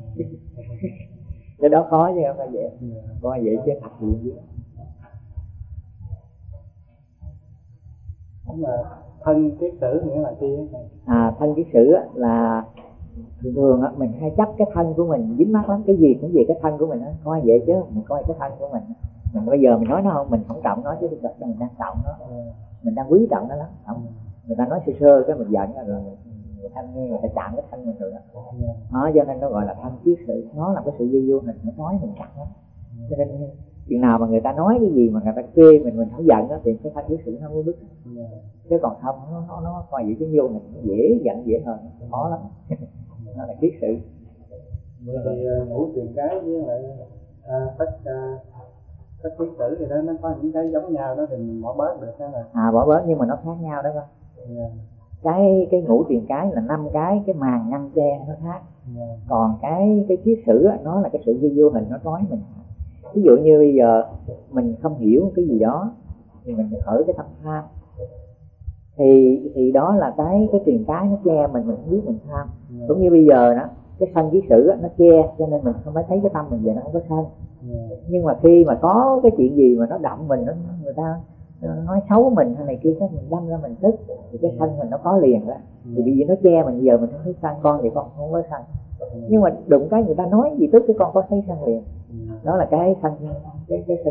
Cái đó khó chứ không phải dễ. Có dễ chứ thật gì chứ. Đúng là thân kiết sử nghĩa là chi? Thân kiết sử là thường mình hay chấp cái thân của mình dính mắc lắm, cái gì cũng về cái thân của mình. Coi vậy chứ mình coi cái thân của mình bây giờ mình nói nó không, mình không trọng nó, chứ thực ra mình đang trọng nó, mình đang quý trọng nó lắm. Không, người ta nói sơ sơ cái mình giận rồi người ta nghe, người ta chạm cái thân mình rồi đó. Cho nên nó gọi là thân kiết sử. Nó là cái sự dây vô hình, nó nói mình chặt lắm. Cho nên chuyện nào mà người ta nói cái gì mà người ta chê mình không giận đó, thì cái thân kiết sử nó mới bứt. Chứ còn không nó coi vậy chứ vô mình dễ giận dễ hờn, khó lắm. Nó là kiết sử. Thì ngũ truyền cái với lại tất kiết sử thì đó nó có những cái giống nhau đó thì mình bỏ bớt được đó là. Bỏ bớt nhưng mà nó khác nhau đó con. Cái ngũ truyền cái là 5 cái màn ngăn che nó khác. Còn cái kiết sử nó là cái sự dây vô hình, nó trói mình. Ví dụ như bây giờ mình không hiểu cái gì đó thì mình khởi cái tâm tham, thì đó là cái truyền cái nó che mình không biết mình tham. Cũng như bây giờ đó, cái sân kiết sử nó che cho nên mình không phải thấy cái tâm mình giờ nó không có sân. Nhưng mà khi mà có cái chuyện gì mà nó động mình, người ta nói xấu mình hay này kia, cái mình đâm ra mình tức thì cái sân mình nó có liền đó. Thì vì nó che mình, giờ mình không thấy sân. Con thì con không có sân, nhưng mà đụng cái người ta nói gì tức cái con có thấy sân liền. Đó là cái sân, cái sân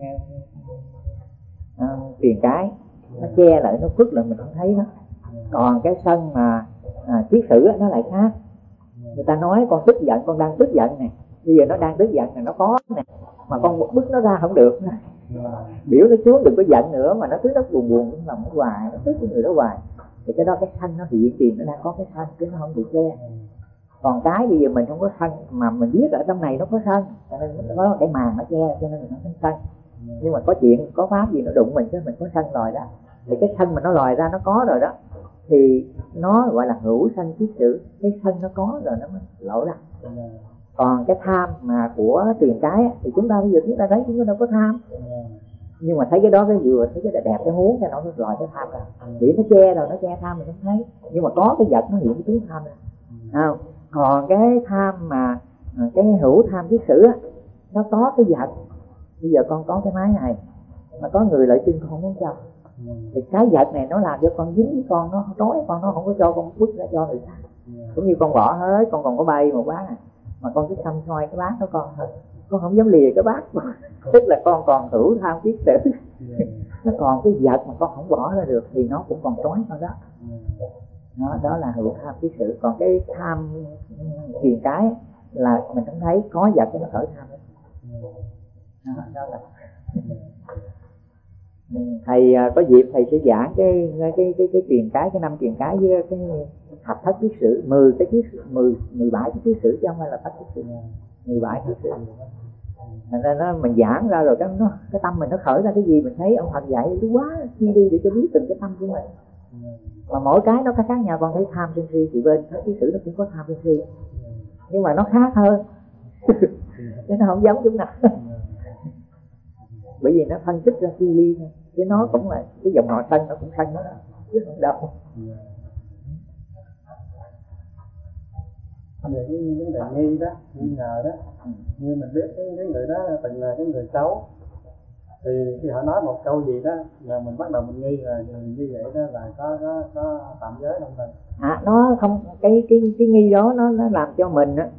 truyền cái nó che lại, nó khuất lại mình không thấy đó. Còn cái sân mà kiết sử nó lại khác. Người ta nói con tức giận, con đang tức giận này, bây giờ nó đang tức giận này, nó có này, mà con một bức nó ra không được. Biểu nó xuống đừng có giận nữa, mà nó cứ rất buồn trong lòng nó hoài, nó tức cái người đó hoài, thì cái đó cái sân nó hiện tiền, nó đang có cái sân chứ nó không bị che. Còn cái bây giờ mình không có sân mà mình biết ở trong này nó có sân, cho nên nó có cái màn nó che cho nên mình không thấy sân. Nhưng mà có chuyện có pháp gì nó đụng mình chứ mình có sân lòi ra, thì cái sân mà nó lòi ra nó có rồi đó, thì nó gọi là hữu sân kiết sử. Cái sân nó có rồi nó mới lộ ra. Còn cái tham mà của truyền cái thì chúng ta bây giờ chúng ta thấy chúng ta đâu có tham, nhưng mà thấy cái đó cái vừa thấy cái đẹp cái muốn cái nó lòi cái tham ra, chỉ nó che rồi, nó che tham mình không thấy, nhưng mà có cái vật nó hiện cái tướng tham ra. Còn cái tham mà cái hữu tham kiết sử nó có cái vật. Bây giờ con có cái máy này mà có người lợi chân con không muốn cho, thì cái vật này nó làm cho con dính với con, nó trói con, nó không có cho con bước ra cho người ta. Cũng như con bỏ hết, con còn có bay một bát này, mà con cứ xăm soi cái bát đó con không dám lìa cái bát. Tức là con còn hữu tham kiết sử. Nó còn cái vật mà con không bỏ ra được thì nó cũng còn trói con đó. Đó là hữu tham kiết sử. Còn cái tham truyền cái là mình không thấy, có vật cái nó khởi tham đó. Đó là thầy có dịp thầy sẽ giảng cái truyền cái 5 truyền cái với cái thập thất kiết sử, 10 cái kiết sử, 17 cái kiết sử chứ không phải là thất kiết sử, 17 kiết sử. Nên nó mình giảng ra rồi cái tâm mình nó khởi ra cái gì mình thấy ông Phật dạy đúng quá, chi đi để cho biết từng cái tâm của mình. Mà mỗi cái nó khác nhau. Con thấy tham sân si thì bên thất kiết sử nó cũng có tham sân si, nhưng mà nó khác hơn. chứ nó không giống chúng nào. Bởi vì nó phân tích ra chi ly thôi, chứ nó cũng là cái dòng họ sân, nó cũng sân đó chứ không đâu. Về cái vấn đề nghi đó, nghi ngờ đó, như mình biết cái người đó từng là cái người xấu, thì khi họ nói một câu gì đó là mình bắt đầu mình nghi rồi, như vậy đó là có phạm giới không thầy? Nó không, cái nghi đó nó làm cho mình á,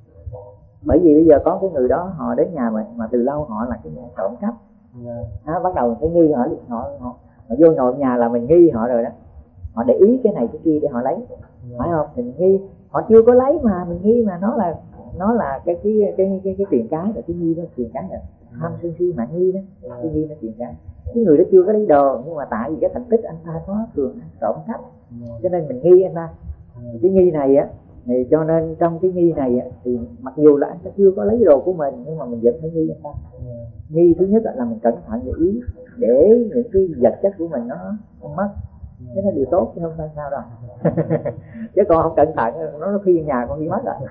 bởi vì bây giờ có cái người đó họ đến nhà mình mà từ lâu họ là cái nhà trộm cắp, bắt đầu cái nghi họ vô nội nhà là mình nghi họ rồi đó, họ để ý cái này cái kia để họ lấy, phải không? Thì mình nghi họ chưa có lấy mà mình nghi mà nó là cái tiền cái, là cái nghi đó, tiền cái là tham sân si mạng nghi đó, cái nghi nó tiền cái người đó chưa có lấy đồ, nhưng mà tại vì cái thành tích anh ta có thường trộm cắp cho nên mình nghi anh ta. Cái nghi này á, thì cho nên trong cái nghi này á, thì mặc dù là anh ta chưa có lấy đồ của mình nhưng mà mình vẫn phải nghi anh ta. Nghi thứ nhất là mình cẩn thận để ý để những cái vật chất của mình nó không mất, cái đó điều tốt chứ không phải sao đâu. Chứ con không cẩn thận nó khi nhà con đi mất rồi.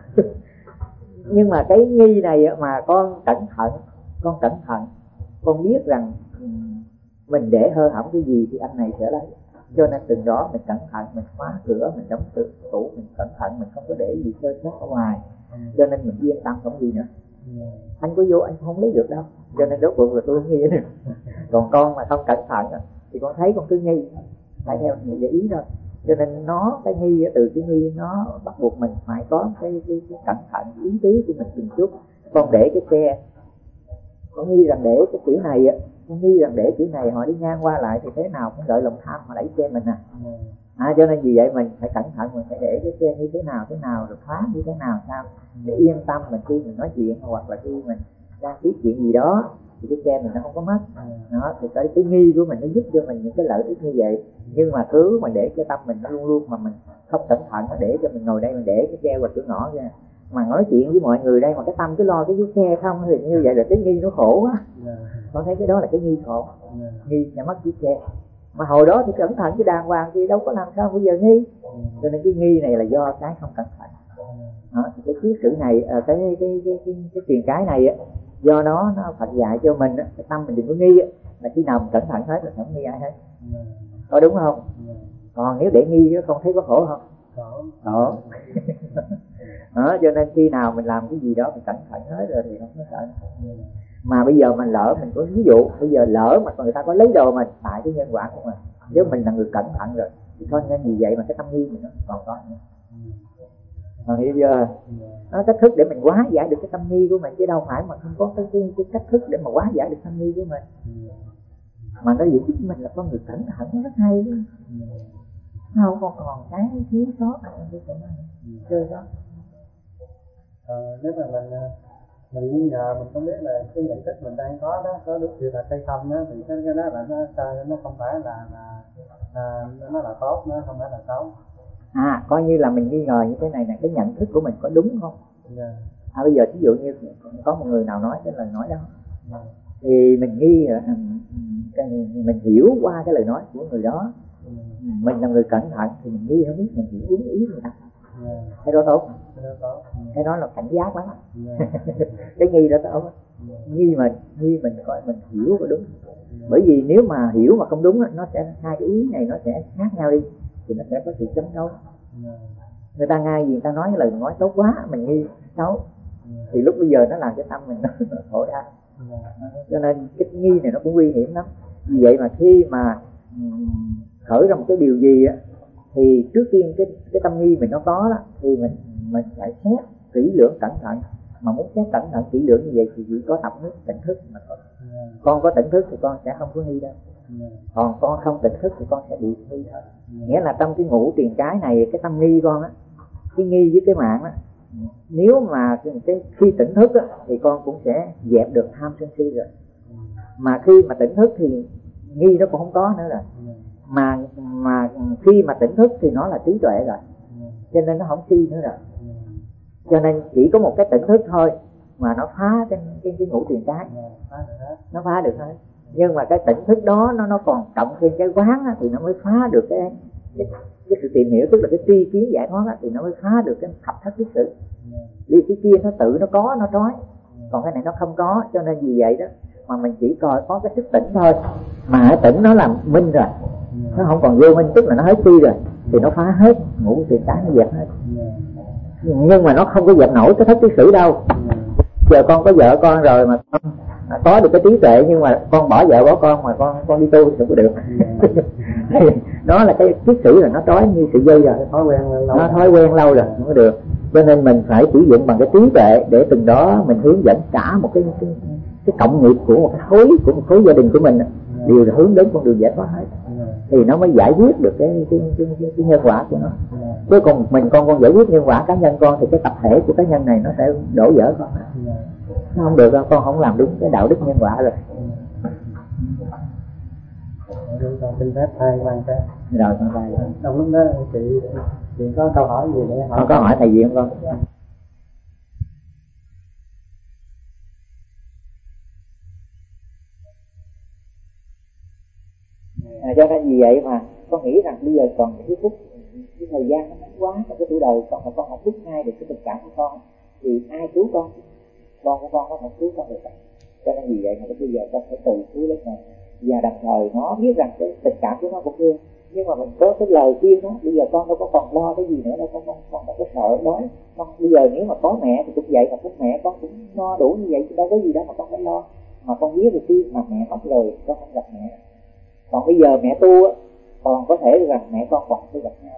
Nhưng mà cái nghi này mà con cẩn thận con biết rằng mình để hơ hỏng cái gì thì anh này sẽ lấy, cho nên từ đó mình cẩn thận, mình khóa cửa, mình đóng tủ, mình cẩn thận, mình không có để gì sơ suất ở ngoài, cho nên mình yên tâm không gì nữa. Anh có vô anh không lấy được đâu, cho nên rốt cuộc là tôi không nghi nữa. Còn con mà không cẩn thận thì con thấy con cứ nghi, phải theo người để ý thôi. Cho nên cái nghi, từ cái nghi nó bắt buộc mình phải có cái cẩn thận, ý tứ của mình từng chút. Con để cái xe, con nghi rằng để cái kiểu này á, con nghi rằng để kiểu này họ đi ngang qua lại thì thế nào cũng đợi lòng tham họ đẩy xe mình cho nên vì vậy mình phải cẩn thận, mình phải để cái xe như thế nào rồi khóa như thế nào sao để yên tâm mình khi mình nói chuyện hoặc là khi mình đang biết chuyện gì đó thì cái xe mình nó không có mất. Đó thì cái nghi của mình nó giúp cho mình những cái lợi ích như vậy. Nhưng mà cứ mà để cái tâm mình nó luôn luôn mà mình không cẩn thận, nó để cho mình ngồi đây mình để cái xe qua cửa ngõ ra mà nói chuyện với mọi người đây mà cái tâm cứ lo cái xe không thì như vậy là cái nghi nó khổ quá. Con thấy cái đó là cái nghi khổ, nghi sẽ mất chiếc xe. Mà hồi đó thì cẩn thận chứ đàng hoàng thì đâu có làm sao bây giờ nghi. Cho nên cái nghi này là do cái không cẩn thận. Đó, thì cái chiếc sự này, cái tiền cái này á, do nó Phật dạy cho mình á, cái tâm mình đừng có nghi á, là khi nào mình cẩn thận hết là không nghi ai hết. Có đúng không? Còn nếu để nghi á, con thấy có khổ không? Khổ. Đó, cho nên khi nào mình làm cái gì đó mình cẩn thận hết rồi thì không có sợ. Mà bây giờ mình lỡ mình có ví dụ, bây giờ lỡ mà người ta có lấy đồ mình tại cái nhân quả của mình, nếu mình là người cẩn thận rồi thì thôi nên vì vậy mà cái tâm nghi mình nó còn có nữa. Còn hiện giờ nó cách thức để mình hóa giải được cái tâm nghi của mình, chứ đâu phải mà không có cái cách thức để mà hóa giải được tâm nghi của mình. Mà nó giúp mình là con người cẩn thận, nó rất hay đó. Không còn cái thiếu sót chơi đó. Nếu mà mình nghi ngờ, mình không biết là cái nhận thức mình đang có đó có đúng sự thật hay không đó, thì cái đó là nó không phải là nó là tốt, nó không phải là xấu. Coi như là mình nghi ngờ như thế này nè, cái nhận thức của mình có đúng không? Bây giờ ví dụ như có một người nào nói cái lời nói đó, thì mình nghi, mình hiểu qua cái lời nói của người đó, mình là người cẩn thận thì mình nghi không biết mình hiểu đúng ý người ta. Cái đó tốt, cái đó là cảnh giác lắm. Cái nghi đó tốt. Nghi mình coi mình hiểu có đúng. Bởi vì nếu mà hiểu mà không đúng nó sẽ hai cái ý này nó sẽ khác nhau đi, thì nó sẽ có sự chống đối. Người ta nghe gì người ta nói cái lời nói tốt quá, mình nghi xấu, thì lúc bây giờ nó làm cho tâm mình nó khổ đau. Cho nên cái nghi này nó cũng nguy hiểm lắm. Vì vậy mà khi mà khởi ra một cái điều gì á, thì trước tiên cái tâm nghi mình nó có đó, thì mình phải xét kỹ lưỡng cẩn thận. Mà muốn xét cẩn thận kỹ lưỡng như vậy thì chỉ có tập nước tỉnh thức mà thôi. Con có tỉnh thức thì con sẽ không có nghi đâu. Còn con không tỉnh thức thì con sẽ bị nghi thôi. Nghĩa là trong cái ngũ tiền cái này, cái tâm nghi con á, cái nghi với cái mạng á, nếu mà cái khi tỉnh thức á, thì con cũng sẽ dẹp được tham sân si rồi. Mà khi mà tỉnh thức thì nghi nó cũng không có nữa rồi. Mà khi mà tỉnh thức thì nó là trí tuệ rồi, cho nên nó không si nữa rồi. Cho nên chỉ có một cái tỉnh thức thôi mà nó phá cái ngũ tiền cái, nó phá được hết. Nhưng mà cái tỉnh thức đó nó còn cộng thêm cái quán á, thì nó mới phá được cái sự tìm hiểu, tức là cái tri kiến giải thoát á, thì nó mới phá được cái thập thất kiết sử. Vì cái kia nó tự nó có, nó trói, còn cái này nó không có, cho nên vì vậy đó mà mình chỉ coi có cái thức tỉnh thôi, mà tỉnh nó làm minh rồi, nó không còn vô minh, tức là nó hết chi rồi thì nó phá hết, ngũ tiền cái nó dẹp hết. Nhưng mà nó không có dẹp nổi cái thất cái sử đâu. Giờ con có vợ con rồi mà con có được cái trí tuệ, nhưng mà con bỏ vợ bỏ con mà con đi tu thì không có được. Đó là cái kiết sử là nó trói như sợi dây rồi, nó thói quen lâu rồi không có được. Cho nên mình phải sử dụng bằng cái trí tuệ để từng đó mình hướng dẫn cả một cái cộng nghiệp của một khối gia đình của mình đều là hướng đến con đường giải thoát hết, thì nó mới giải quyết được cái nhân quả của nó. Chứ còn mình con giải quyết nhân quả cá nhân con thì cái tập thể của cá nhân này nó sẽ đổ vỡ con, nó không được đâu, con không làm đúng cái đạo đức nhân quả rồi. Con xin phép thầy quan cái Rồi con thầy trong lúc đó chị có câu hỏi gì để hỏi? Con có hỏi thầy gì không con? Cho nên vì vậy mà con nghĩ rằng bây giờ còn cái phút, cái thời gian nó ngắn quá trong cái tuổi đời con, mà con không rút ngay được cái tình cảm của con thì ai cứu con của con nó không cứu con được. Cho nên vì vậy mà bây giờ con phải tự cứu lấy mình, và đồng thời nó biết rằng cái tình cảm của nó cũng thương, nhưng mà mình có cái lời khuyên nó. Bây giờ con đâu có còn lo cái gì nữa đâu, con đâu có sợ đói. Con bây giờ nếu mà có mẹ thì cũng vậy, mà có mẹ con cũng no đủ như vậy, đâu có gì đó mà con phải lo. Mà con biết được khi mà mẹ mất rồi con không gặp mẹ, còn bây giờ mẹ tu á, còn có thể rằng mẹ con còn sẽ gặp nhau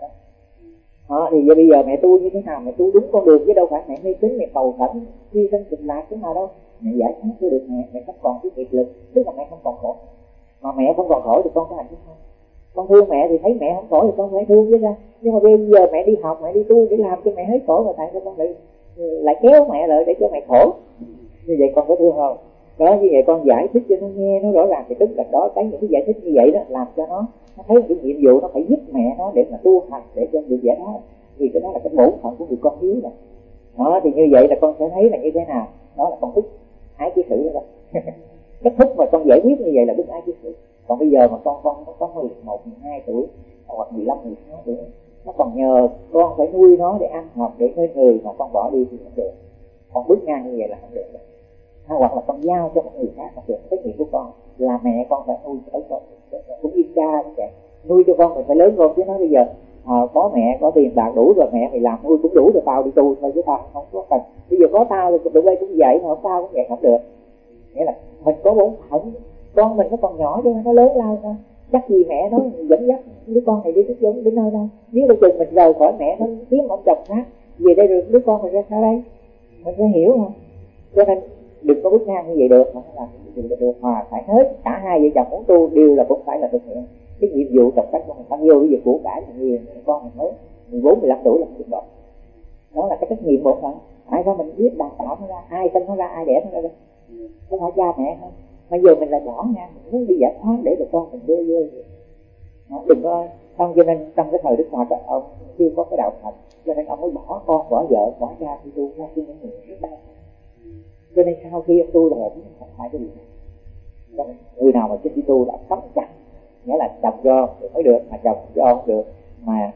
đó. Thì bây giờ mẹ tu như thế nào? Mẹ tu đúng con đường chứ đâu phải mẹ mê tín, mẹ cầu khẩn hy sinh cực lạc thế nào đâu. Mẹ giải thoát cho được mẹ không còn cái nghiệp lực, tức là mẹ không còn khổ. Mà mẹ không còn khổ thì con có hạnh phúc không? Con thương mẹ thì thấy mẹ không khổ thì con phải thương chứ ra. Nhưng mà bây giờ mẹ đi học, mẹ đi tu để làm cho mẹ hết khổ, mà tại sao con lại kéo mẹ lại để cho mẹ khổ? Như vậy con có thương không? Đó, như vậy con giải thích cho nó nghe nó rõ ràng, thì tức là đó, những cái giải thích như vậy đó làm cho nó thấy cái nhiệm vụ nó phải giúp mẹ nó để mà tu hành để cho được giải thoát, vì cái đó là cái bổn phận của người con hiếu này. Đó, thì như vậy là con sẽ thấy là như thế nào, đó là con thích ái chí sự đó. Cái thích mà con giải quyết như vậy là đức ái chí sự. Còn bây giờ mà con nó có 11, 12 tuổi hoặc 15, 16 tuổi, nó còn nhờ con phải nuôi nó để ăn học để nuôi người, mà con bỏ đi thì không được. Con bước ngang như vậy là không được. Hoặc là con giao cho một người khác là được. Trách nhiệm của con là mẹ con phải nuôi ở con, cũng như cha cũng vậy, nuôi cho con mình phải lớn con. Chứ nói bây giờ có mẹ có tiền bạc đủ rồi, mẹ mày làm nuôi cũng đủ rồi, tao đi tu thôi chứ tao không có cần. Bây giờ có tao thì tụi bay cũng vậy, mà không tao cũng vậy, không được. Nghĩa là mình có bổn phận, con mình nó còn nhỏ chứ nó lớn lao sao, chắc gì mẹ nó dẫn dắt đứa con này đi đến nơi đâu. Nếu đâu chừng mình rời khỏi mẹ nó kiếm một chồng khác về đây, được đứa con mình ra sao đây? Mình phải hiểu không? Cho nên đừng có bước ngang như vậy được, mà là được mà phải hết cả hai vợ chồng muốn tu đều là cũng phải là thực hiện cái nhiệm vụ trọng trách của mình. Bao nhiêu cái việc của cải là nhiều, con mình mới 14, 15 tuổi là mình được. Đó là cái trách nhiệm một phần. Ai ra mình biết đào tạo nó ra, ai sinh nó ra, ai đẻ nó ra, không phải cha mẹ không. Bây giờ mình lại bỏ ngang, mình muốn đi giải thoát để được con mình đưa vô. Đừng có không. Cho nên trong cái thời Đức Phật ông chưa có cái đạo Phật, cho nên ông mới bỏ con, bỏ vợ, bỏ cha đi tu ra những người rất đau. Cho nên sau khi ông tu là ông không phải cái gì này. Người nào mà đi tu đã sống chặt, nghĩa là chồng cho thì mới được, mà chồng cho không được, mà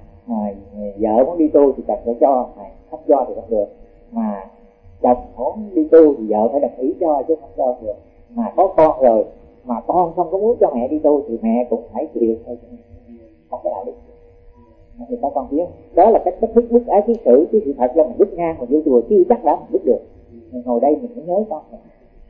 vợ muốn đi tu thì chồng phải cho, mà không cho thì không được. Mà chồng muốn đi tu thì vợ phải đồng ý cho chứ không cho được. Mà có con rồi mà con không có muốn cho mẹ đi tu thì mẹ cũng phải chịu thôi, không có đạo đức. Thì các con biết đó là cách thức bức ái chí sự, chứ sự thật là mình bức ngang mình vô chùa chứ chắc đã mình bức được. Mình ngồi đây mình cũng nhớ con mình.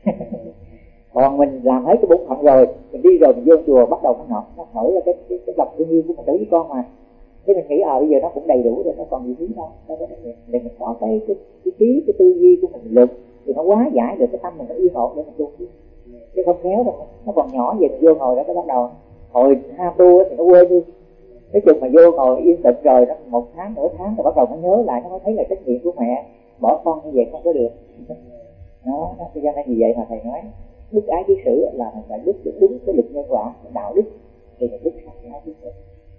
Còn mình làm hết cái bổn phận rồi, mình đi rồi mình vô chùa bắt đầu nó nổi ra cái lòng thương yêu của mình đối với con mà. Thế mình nghĩ bây giờ nó cũng đầy đủ rồi, nó còn gì thiếu đâu. Để mình có cái trí, cái tư duy của mình lực thì nó quá giải được cái tâm mình, nó yên ổn để mình tu. Chứ không khéo đâu, nó còn nhỏ về mình vô ngồi đó, nó bắt đầu hồi ham tu thì nó quên đi. Cái chừng mà vô ngồi yên tĩnh rồi đó, 1 tháng, nửa tháng rồi bắt đầu nó nhớ lại, nó mới thấy là trách nhiệm của mẹ bỏ con như vậy không có được. Đó, cho nên vì vậy mà thầy nói đức ái chí sự là mình phải đức đúng cái lực nhân quả, đạo đức thì mình đức ái chí sự.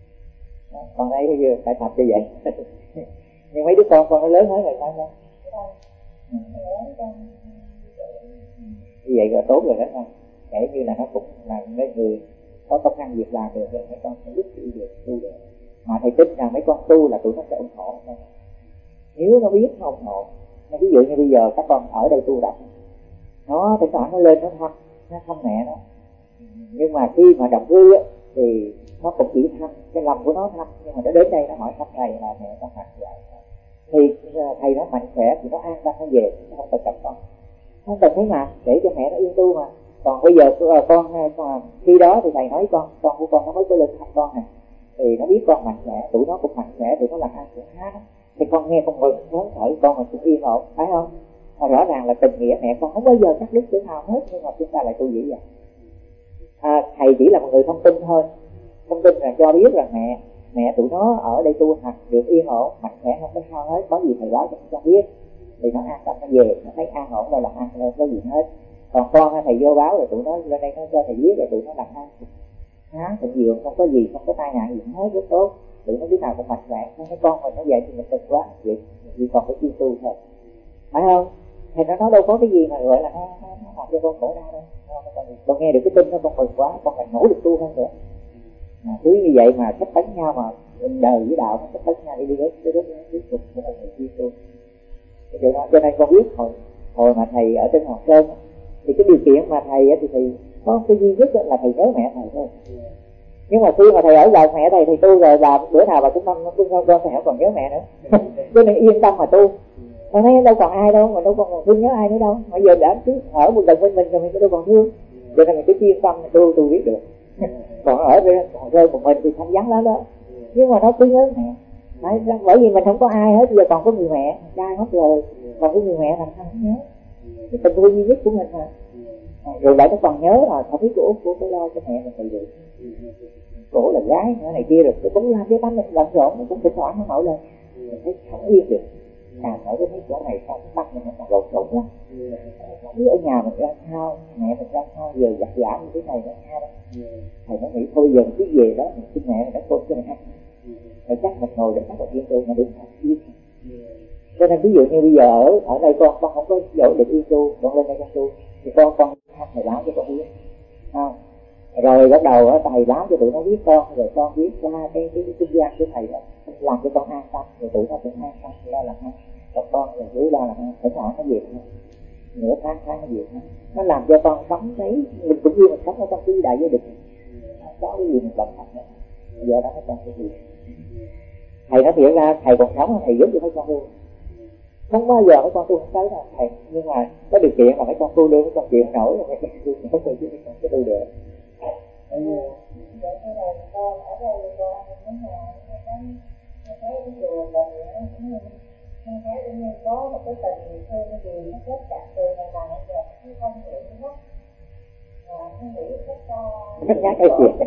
Còn đây bây giờ phải tập như vậy. Nhưng mấy đứa con nó lớn hết rồi sao không? Như vậy là tốt rồi đó không? Kể như là nó cũng là mấy người có công ăn việc làm được rồi, mấy con sẽ giúp đi được, tu được. Mà thầy tin rằng mấy con tu là tụi nó sẽ ủng hộ thôi. Nếu nó biết nó ủng hộ. Ví dụ như bây giờ các con ở đây tu đọc, nó thỉnh thoảng nó lên nó thăm mẹ nó. Nhưng mà khi mà động cư á, thì nó cũng chỉ thăm cái lòng của nó thăm, nhưng mà nó đến đây nó hỏi thăm thầy là mẹ con mạnh khỏe, thì thầy nó mạnh khỏe thì nó an tâm nó về, nó không cần gặp con, không cần thấy mặt để cho mẹ nó yên tu mà. Còn bây giờ con khi đó thì thầy nói con của con nó mới có lên thăm con này, thì nó biết con mạnh khỏe, tụi nó cũng mạnh khỏe, tụi nó làm ăn cũng khá đó, thì con nghe con mừng phấn khởi, con mà cũng yên ổn, phải không? Mà rõ ràng là tình nghĩa mẹ con không bao giờ cắt đứt chỗ nào hết, nhưng mà chúng ta lại tu dữ vậy. Thầy chỉ là một người thông tin thôi, thông tin là cho biết là mẹ tụi nó ở đây tu học được yên ổn, mạnh khỏe, không có sao hết, có gì thầy báo cho con biết, thì nó an tâm nó về, nó thấy an ổn đâu làm ăn đâu có gì hết. Còn con thầy vô báo rồi tụi nó lên đây nó cho thầy biết rồi tụi nó làm ăn khá thịnh vượng, không có gì, không có tai nạn gì hết, rất tốt, tụi nó biết nào cũng mạnh khỏe. Cái con mình nó vậy thì mình mừng quá, vậy vì còn phải chuyên tu thôi, phải không? Thì nó đâu có cái gì mà gọi là nó làm cho con khổ đau đâu. Con nghe được cái tin nó con mừng quá, con phải nỗ lực tu hơn nữa. Cứ như vậy mà sách tấn nhau, mà đời với đạo nó sách tấn nhau đi đến cái tiếp tục của một người chuyên tu. Cho nên con biết hồi mà thầy ở trên Hoàng Sơn thì cái điều kiện mà thầy thì thầy có cái duy nhất là thầy nhớ mẹ thầy thôi. Nhưng mà khi mà thầy ở gần mẹ thầy thì tu rồi, bà bữa nào bà cũng mong con thầy không còn nhớ mẹ nữa. Cho nên yên tâm mà tu. Con thấy đâu còn ai đâu, mà đâu còn thương nhớ ai nữa đâu. Bây giờ đã cứ ở một gần với mình rồi mình đâu còn thương. Cho nên mình cứ yên tâm tu biết được. Còn ở còn rơi một mình thì thanh vắng lắm đó. Nhưng mà nó cứ nhớ mẹ. Bởi vì mình không có ai hết, giờ còn có người mẹ, trai mất rồi, còn có người mẹ làm sao không nhớ. Cái tình thương duy nhất của mình mà. Rồi lại nó còn nhớ là không biết của cái lo cho mẹ mình thì được. Cổ là gái nữa này kia, rồi cái cũng làm cái bánh mình bận rộn, nó cũng thỉnh thoảng nó nổi lên, mình thấy không yên được. Nổi cái thấy chỗ này sao cái bắt mình nó còn lộn xộn lắm. Không biết ở nhà mình ra sao, mẹ mình ra sao, giờ giặt giả như thế này nó sao đó. Thầy nó nghĩ thôi giờ mình cứ về đó, mình xin mẹ mình đã cô cho mình ăn. Rồi chắc mình ngồi để chắc là yên tu, mà đừng yên. Cho nên ví dụ như bây giờ ở đây con không có dỗ được yên tu, con lên đây con tu, thì con thầy báo cho con biết, không? Rồi bắt đầu thầy báo cho tụi nó biết con, rồi con biết qua cái kinh doanh của thầy đó, làm cho con an tâm, rồi tụi nó cũng an tâm, lo làm ăn. Còn con rồi cứ lo làm ăn, thỉnh thoảng nó việc thôi, nửa tháng nó việc thôi, nó làm cho con sống thấy mình cũng như mình sống ở trong cái đại gia đình, không có cái gì mình bận thật nữa. Giờ đó nó còn cái gì? Thầy nói thiệt ra thầy còn sống, thầy giúp cho mấy con luôn. Không bao giờ mấy con tu không tới đâu thầy, nhưng mà có điều kiện là mấy con tu được, mấy con chịu nổi rồi mấy con tu không có chứ mấy con cái tu được. Vậy thế là con ở đây con ở nhà thấy cái chùa mình không thấy tự nhiên có một cái tình thương gì nó kết chặt từ ngày nào giờ nó không hiểu hết, không hiểu cách nhắc cái chuyện.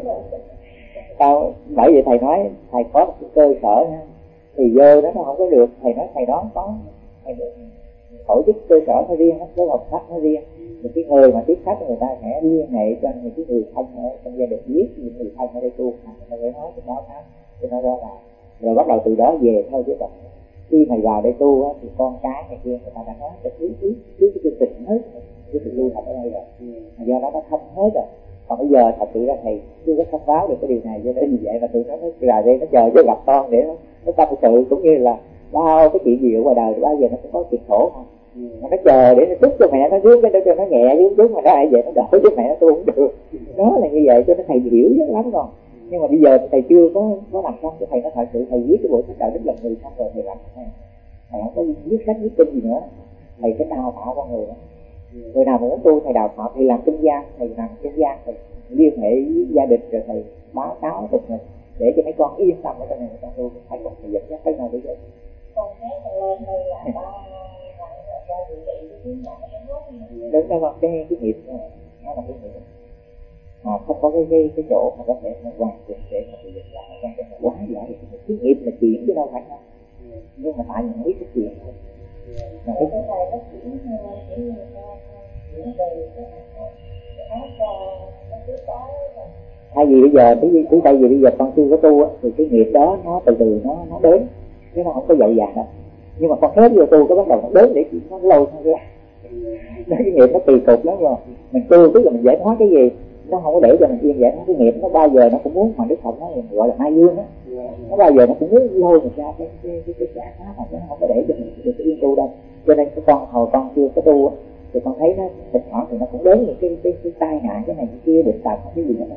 Bởi vì thầy nói thầy có một cái cơ sở nha, thì vô đó nó không có được, thầy nói thầy đó có thầy tổ chức cơ sở nó riêng, cái hộp sách nó riêng, thì cái người mà tiếp khách người ta sẽ liên hệ cho những cái người thân ở trong gia đình, biết những người thân ở đây tu, người ta phải nói cái báo cáo cho nó rõ ràng, rồi bắt đầu từ đó về thôi. Chứ còn khi mày vào đây tu á, thì con cái này kia người ta đã nói cái thứ cái chương trình hết, cái sự lưu học ở đây rồi, do đó nó thông hết rồi. Còn bây giờ thật sự ra thầy chưa có thông báo được cái điều này, cho nên vì vậy mà tụi nó là đây nó chờ cho gặp con để nó tâm sự, cũng như là bao cái chuyện gì ở ngoài đời bao giờ nó cũng có chuyện khổ không, mà nó chờ để nó xúc cho mẹ nó xuống cái đó cho nó nhẹ xuống mà nó lại vậy nó đỡ cho mẹ nó tu không được. Đó là như vậy cho nên thầy hiểu rất lắm rồi. Nhưng mà bây giờ thầy chưa có làm xong cho thầy nó thật sự thầy viết cái bộ sách đạo đức lòng người xong rồi thầy làm thầy không có viết sách viết kinh gì nữa, thầy sẽ đào tạo con người đó. Người nào mà muốn tu thầy đào tạo, thầy làm kinh doanh, thầy thầy liên hệ với gia đình rồi thầy báo cáo tục mình để cho mấy con yên tâm ở trong này, con tu thầy còn thầy dẫn dắt tới nơi bây giờ. Con thấy thằng lên đây là ba cho dự bị cái tiếng nhạc nó hết. Đúng đó, cái nghiệp đó, nó là cái nghiệp mà không có cái chỗ mà có thể hoàn chỉnh để mà tự dựng lại, quan trọng là quá giải được cái nghiệp là chuyện chứ đâu phải đâu. Nhưng mà tại mình không biết cái chuyện thôi. Mà cái này nó chuyển như người ta chuyển về cái áo cho cái thứ có. Thay vì bây giờ con chưa có tu á, thì cái nghiệp đó nó từ từ nó đến, chứ nó không có dội dàng đâu. Nhưng mà con khép vô tu cái bắt đầu nó đến để nó lâu thôi ra. Nó cái nghiệp nó kỳ cục lắm rồi. Mình tu tức là mình giải thoát cái gì, nó không có để cho mình yên giải thoát cái nghiệp, nó bao giờ nó cũng muốn, mà Đức Phật nói gọi là hai dương á, nó bao giờ nó cũng muốn lôi mình ra cái trạng thái mà nó không có để cho mình được cái yên tu đâu. Cho nên cái con hồi con chưa có tu á, thì con thấy nó thỉnh thoảng thì nó cũng đến những cái tai nạn cái này cái kia, bệnh tật cái gì đó